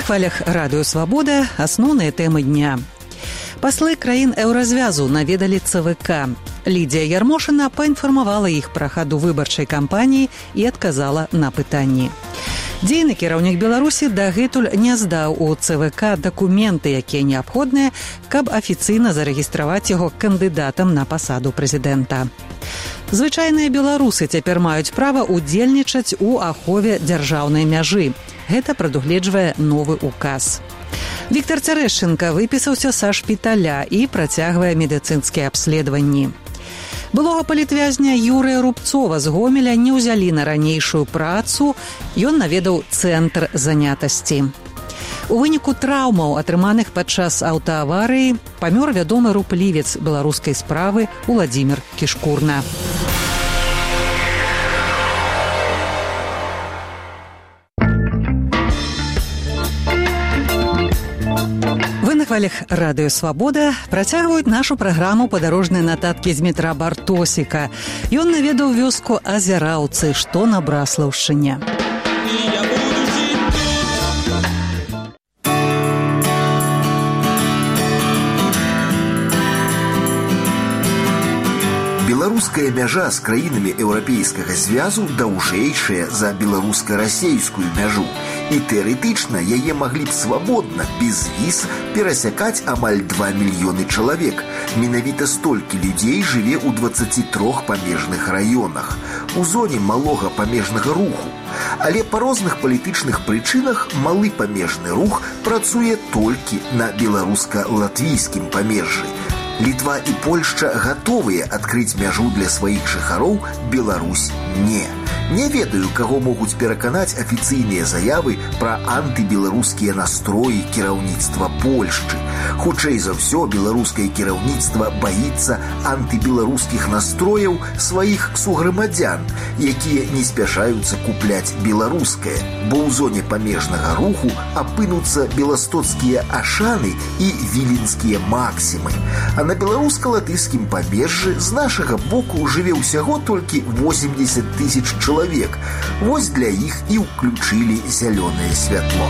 хвалях радыё «Свабода» асноўныя тэмы дня. Паслы краін еўразвязу наведалі ЦВК. Лідія Ярмошына паінфармавала іх пра хаду выбарчай кампаніі і адказала на пытанні. Дзейны кіраўнік Беларусі дагэтуль не здаў у ЦВК дакументы, якія неабходныя, каб афіцыйна зарэгістраваць яго кандыдатам на пасаду прэзідэнта. Звычайныя беларусы цяпер маюць права ўдзельнічаць у ахове дзяржаўнай мяжы. Гэта прадугледжвае новы указ. Віктор Цярэшчынка выпісаўся са шпіталя і працягвае медыцынскія абследаванні. Былога палітвязня Юрыя Рубцова з Гомеля не ўзялі на ранейшую працу, ён наведаў цэнтр занятасці. У выніку траўмаў, атрыманых падчас аўтааварыі, памёр вядомы руплівец беларускай справы Уладзімір Кішкурна. На хвалях радыё «Свабода» працягваюць нашу праграму падарожныя нататкі з метра Бартосіка. Ён наведаў вёску Азяраўцы, што на Браслаўшчыне. Беларуская мяжа з краінамі еўрапейскага звязу даўжэйшая за беларуска-расейскую мяжу. І тэарэтычна яе маглі б свабодна, без віз, перасякаць амаль 2 мільёны чалавек. Менавіта столькі людзей жыве ў 23 памежных раёнах, у зоне малога памежнага руху. Але па розных палітычных прычынах малы памежны рух працуе толькі на беларуска-латвійскім памежжы. Літва і Польшча гатовыя адкрыць мяжу для сваіх жыхароў, Беларусь не. Не ведаю, каго могуць пераканаць афіцыйныя заявы пра антыбеларускія настроі кіраўніцтва Польшчы. Хутчэй за ўсё, беларускае кіраўніцтва баіцца антыбеларускіх настрояў сваіх суграмадзян, якія не спяшаюцца купляць беларускае, бо ў зоне памежнага руху апынуцца беластоцкія ашаны і віленскія максімы. А на беларуска-латышскім памежжы з нашага боку жыве ўсяго толькі 80 000 чалавек. Вось для іх і ўключылі зялёнае святло.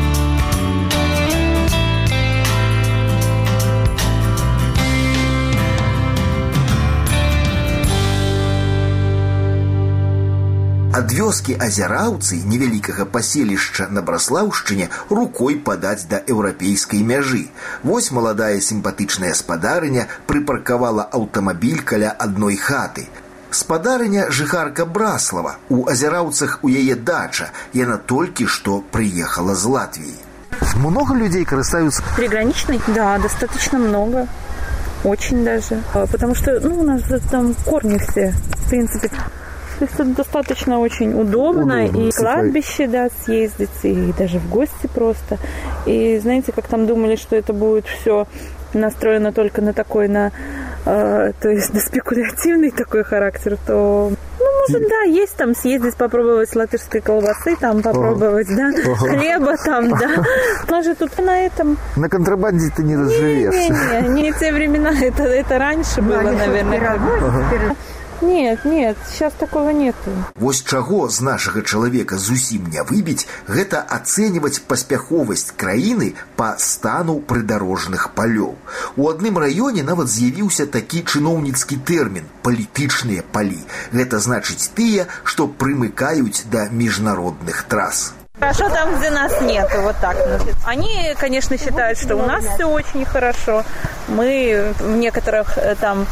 Ад вёскі Азяраўцы, невялікага паселішча на Браслаўшчыне, рукой падаць да еўрапейскай мяжы. Вось маладая сімпатычная спадарыня прыпаркавала аўтамабіль каля адной хаты. Спадарыня жыхарка Браслава. У Азяраўцах у яе дача. Яна толькі што прыехала з Латвіі. Много людей карыстаюцца? Приграничной? Да, достаточно много. Очень даже. Потому что, у нас там корни все, в принципе. То есть тут достаточно очень удобно и кладбище, да, съездить, и даже в гости просто. И знаете, как там думали, что это будет все настроено только на такой, то есть на спекулятивный такой характер, то, может, да, есть там съездить, попробовать латышской колбасы, там попробовать, да, хлеба там, да. Может, тут на этом... На контрабанде ты не разживешь. Не те времена, это раньше было, наверное. Нет, сейчас такого нету. Вось чаго з нашага чалавека зусім не выбіць, гэта ацэньваць паспяховасць краіны па стану прыдарожных палёў. У адным раёне нават з'явіўся такі чыноўніцкі тэрмін «палітычныя палі». Гэта значыць тыя, што прымыкаюць да міжнародных трас. Хорошо там, где нас нету, вот так. Они, конечно, считают, что у нас все очень хорошо. Мы в некоторых там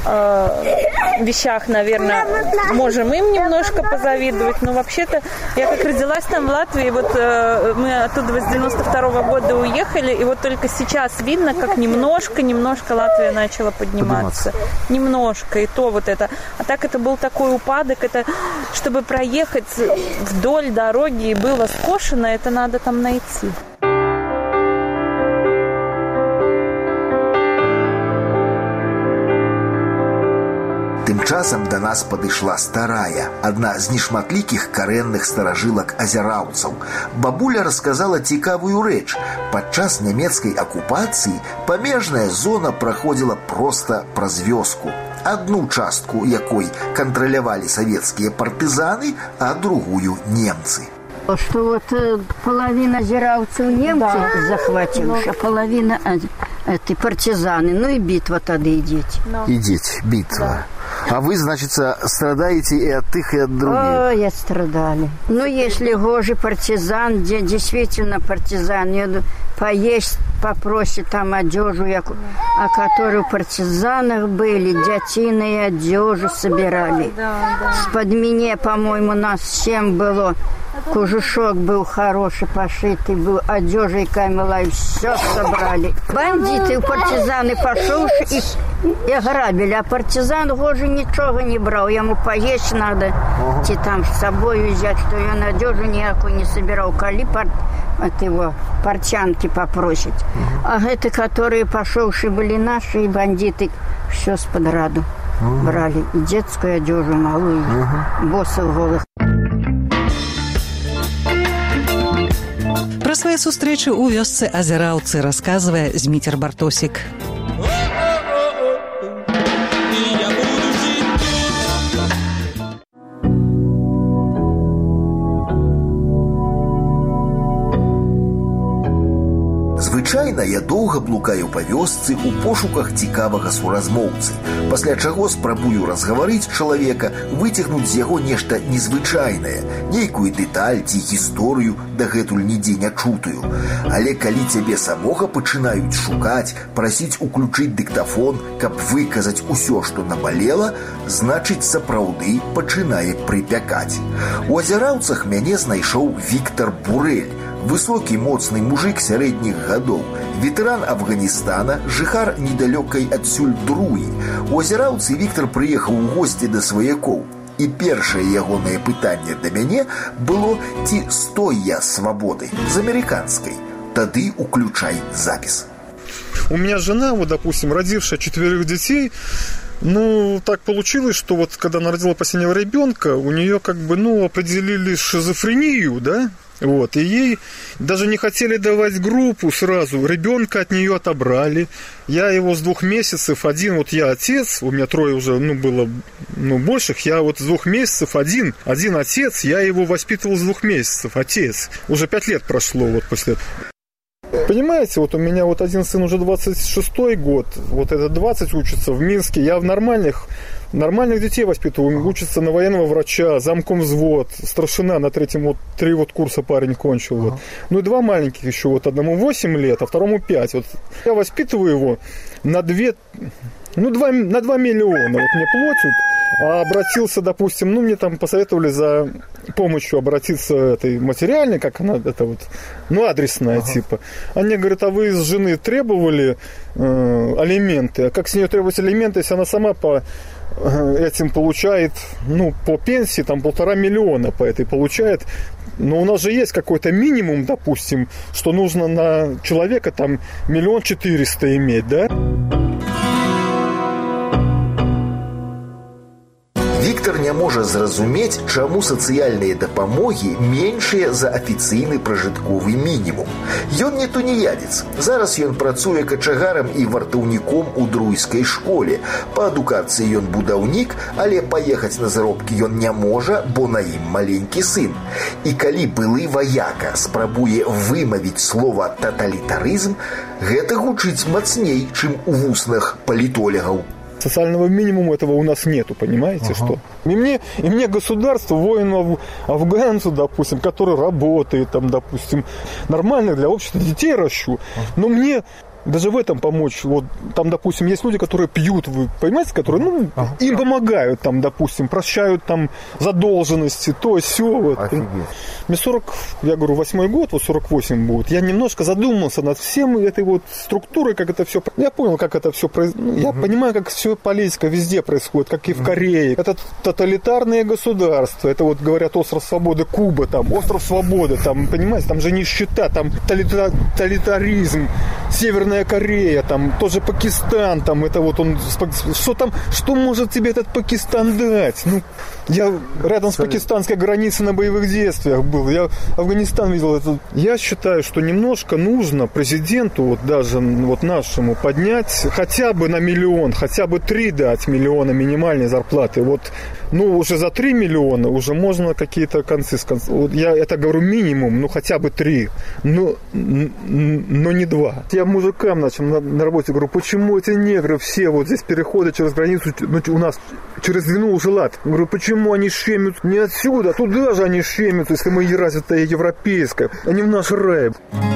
вещах, наверное, можем им немножко позавидовать. Но вообще-то, я как родилась там в Латвии, вот мы оттуда с 92-го года уехали, и вот только сейчас видно, как немножко Латвия начала подниматься. Немножко, и то вот это. А так это был такой упадок, это чтобы проехать вдоль дороги и было скошено, это надо там найти. Тым часам да нас падышла старая, адна з нешматлікіх карэнных старажылак азяраўцаў. Бабуля расказала цікавую рэч. Падчас нямецкай акупацыі памежная зона праходзіла проста праз вёску. Адну частку якой кантралявалі савецкія партызаны, а другую немцы. Что вот половина азераўцаў немцы захватили, а половина это партизаны. Ну и битва тогда идет. Идет, битва. А вы, значит, страдаете и от их, и от других? Ой, страдали. Ну, если гожий партизан, где действительно партизан, поесть попросит там одежу, а которые в партизанах были, дятины и одежу собирали. С-под меня, по-моему, нас 7 было. Кожушок был хороший, пошитый, был одежа и камела, и все собрали. Бандиты, партизаны пошли и ограбили, а партизан гожи ничего не брал, ему поесть надо, идти там с собой взять, что он одежу никакую не собирал, коли от его портянки попросить. А это, которые пошедшие были наши, и бандиты, все с-под раду брали, и детскую одежу малую, боссов голых. Пра свае сустрэчы ў вёсцы азераўцы расказвае Зміцер Бартосік. Звычайна я доўга блукаю па вёсцы ў пошуках цікавага суразмоўцы, пасля чаго спрабую разгаварыць чалавека, выцягнуць з яго нешта незвычайнае, нейкую дэталь ці гісторыю дагэтуль нідзе не чутую. Але калі цябе самога пачынаюць шукаць, прасіць уключыць дыктафон, каб выказаць усё, што набалела, значыць, сапраўды пачынае прыпякаць. У азераўцах мяне знайшоў Віктор Бурэль, высокі, моцны мужик сярэдніх гадоў, ветэран Афганістана, жыхар недалёкай адсюль Друі. У азераўцы Віктор прыехаў у госці да сваякоў. І першае ягонае пытанне да мяне было, ці стой я свабоды з амерыканскай. Тады уключай запіс. У меня жена, вот, допустим, родившая 4 детей, ну, так получилось, что вот когда она родила последнего ребенка, у нее как бы, ну, определили шизофрению, да? Вот, и ей даже не хотели давать группу сразу, ребенка от нее отобрали. Я его с 2 месяцев, один, вот я отец, у меня 3 уже, ну, было, ну, больших, я вот с 2 месяцев один отец, я его воспитывал с 2 месяцев, отец. Уже 5 лет прошло вот после этого. Понимаете, вот у меня вот один сын уже 26-й год, вот этот 20 учится в Минске, я в нормальных детей воспитываю, учится на военного врача, замком взвод, старшина на 3-м, вот 3 вот курса парень кончил. Вот. Ну и 2 маленьких еще, вот одному 8 лет, а второму 5. Вот. Я воспитываю его на 2 миллиона, вот мне платят, а обратился, допустим, ну мне там посоветовали за помощью обратиться этой материальной, как она, это вот, ну адресная типа. Они говорят, а вы с жены требовали алименты, а как с нее требовать алименты, если она сама по этим получает, ну, по пенсии, там 1,5 миллиона по этой получает. Но у нас же есть какой-то минимум, допустим, что нужно на человека там 1 400 000 иметь, да? Віктор не можа зразумець, чаму сацыяльныя дапамогі меншыя за афіцыйны пражытковы мінімум. Ён не туніядзец. Зараз ён працуе качагарам і вартаўніком у друйскай школе. Па адукацыі ён будаўнік, але паехаць на заробкі ён не можа, бо на ім маленькі сын. І калі былы ваяка спрабуе вымавіць слова «таталітарызм», гэта гучыць мацней, чым у вуснах палітолегаў. Социального минимума этого у нас нету, понимаете, что? И мне государство, воинов, афганцев, допустим, который работает, там, допустим, нормальных для общества детей ращу, но мне даже в этом помочь. Вот там, допустим, есть люди, которые пьют, вы понимаете, которые, ну, им помогают, там, допустим, прощают там задолженности, то, сё. Вот. Мне 8-й год, вот 48 будет. Я немножко задумался над всем этой вот структурой, как это все. Я понял, как это все происходит. Я понимаю, как все политика везде происходит, как и в Корее. Это тоталитарные государства. Это вот говорят остров свободы Куба, там, остров свободы, там, понимаете, там же нищета, там тоталитаризм, Северная Корея, там тоже Пакистан, там это вот он, что может тебе этот Пакистан дать? Ну, я рядом с пакистанской границей на боевых действиях был, я Афганистан видел. Это. Я считаю, что немножко нужно президенту, вот даже вот нашему, поднять хотя бы на 1 миллион, хотя бы 3 дать миллиона минимальной зарплаты. Вот Ну, уже за 3 миллиона уже можно какие-то концы с концов. Вот я это говорю минимум, ну, хотя бы 3, но не 2. Я мужикам на работе говорю, почему эти негры все вот здесь переходят через границу, ну, у нас через Двину уже лад. Говорю, почему они щемят не отсюда, туда же они щемят, если мы развитая европейская, а не в наш рай.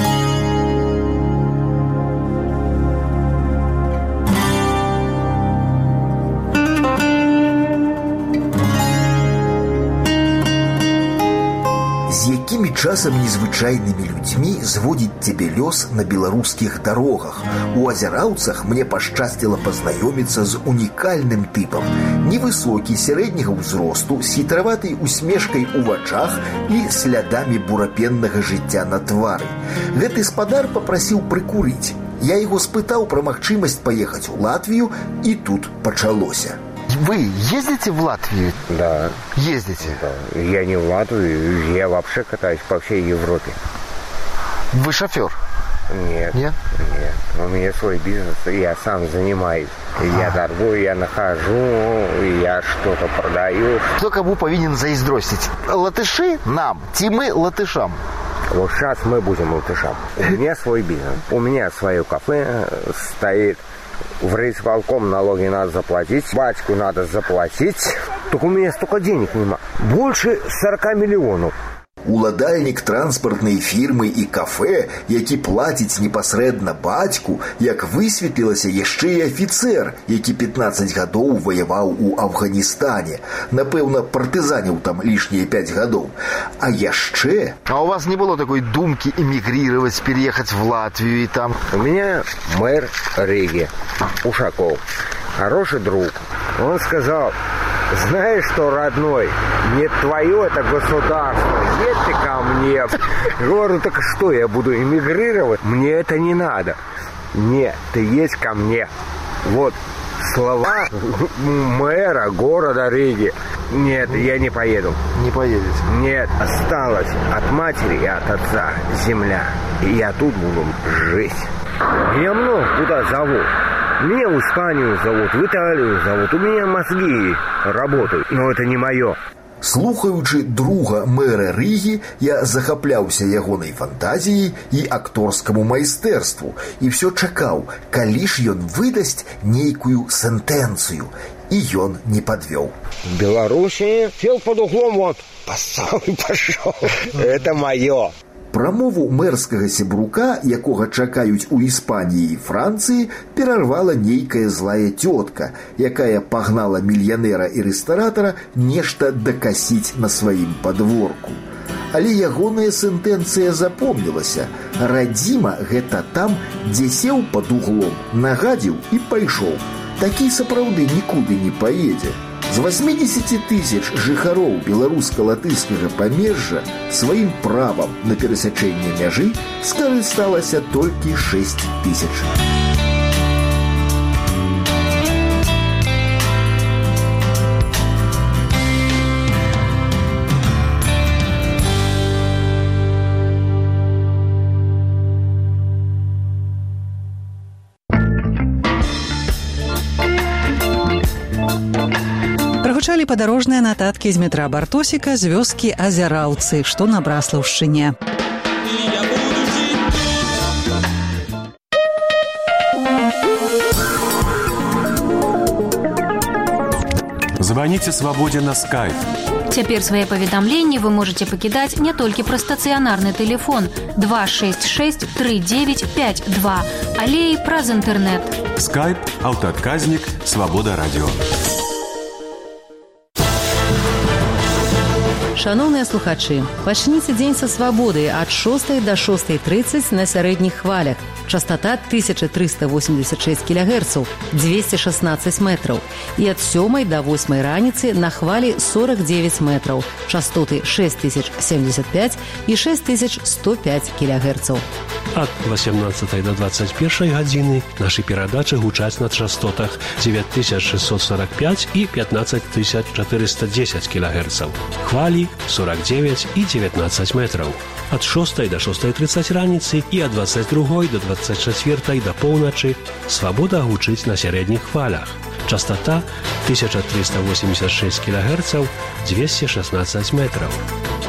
Якімі часам незвычайнымі людзьмі зводзіць цябе лёс на беларускіх дарогах. У азераўцах мне пашчасціла пазнаёміцца з унікальным тыпам. Невысокі, сярэдняга ўзросту, з хітраватай усмешкай у вачах і слядамі бурапеннага жыцця на твары. Гэты спадар папрасіў прыкурыць. Я яго спытаў пра магчымасць паехаць у Латвію, і тут пачалося. Вы ездите в Латвию? Да. Ездите? Да. Я не в Латвию, я вообще катаюсь по всей Европе. Вы шофер? Нет. Нет? Нет. У меня свой бизнес, я сам занимаюсь. Я торгую, я нахожу, я что-то продаю. Кто кому повинен заиздростить? Латыши нам, мы латышам. Вот сейчас мы будем латышам. У меня свой бизнес. У меня свое кафе стоит. В райисполком налоги надо заплатить, батьку надо заплатить. Только у меня столько денег нема. Больше 40 миллионов. Уладальнік транспартнай фірмы і кафе, які плаціць непасрэдна бацьку, як высветлілася, яшчэ і афіцэр, які 15 гадоў ваяваў у Афганістане. Напэўна, партызаніў там лішнія 5 гадоў. А яшчэ... А у вас не было такой думки эмигрировать, переехать в Латвию и там? У меня мэр Риги, Ушаков, хороший друг. Он сказал... Знаешь что, родной, не твое это государство, едь ты ко мне. Говорю, так что, я буду эмигрировать? Мне это не надо. Нет, ты едь ко мне. Вот слова мэра города Риги. Нет, я не поеду. Не поедете? Нет, осталась от матери и от отца земля. И я тут буду жить. Меня много куда зовут. Меня в Испанию зовут, в Италию зовут. У меня мозги работают, но это не мое. Слухаючы друга мэра Рыгі, я захапляўся ягонай фантазіяй і акторскаму майстэрству і ўсё чакаў, калі ж ён выдасць нейкую сентэнцыю. І ён не падвёў. В Беларуси сел под углом, вот, поссал и пошел. Это мое. Прамову мэрскага сябрука, якога чакаюць у Іспаніі і Францыі, перарвала нейкая злая цётка, якая пагнала мільянера і рэстаратара нешта дакасіць на сваім падворку. Але ягоная сентэнцыя запомнілася. Радзіма гэта там, дзе сеў пад углом, нагадзіў і пайшоў. Такі сапраўды нікуды не паедзе. З 80 000 жыхароў беларуска-латышскага памежжа сваім правам на перасячэнне мяжы скарысталася толькі 6 000. Прагучалі падарожныя нататкі з метра Бартосіка з вёскі Азераўцы, што на Браслаўшчыне. Звоните «Свободе» на Skype. Цяпер свае паведамленні вы можаце пакідаць не толькі пра стацыянарны тэлефон 266 3952, але і праз інтэрнэт. Skype, аўтаадказнік, «Свобода радио». Шановныя слухачы, пачніце дзень са свабоды ад 6 до 6:30 на сярэдніх хвалях. Частота 1386 кГц, 216 метраў. І ад 7 до 8 раніцы на хвалі 49 метраў. Частоты 6075 і 6105 кГц. Ад 18 до 21 гадзіны нашы перадачы гучаць на частотах 9645 і 15410 кГц. Хвалі 49 і 19 метраў. Ад 6 до 6:30 раніцы і ад 22 до 24 до поўначы «Свабода» гучыць на сярэдніх хвалях. Частота 1386 кГц, 216 метров.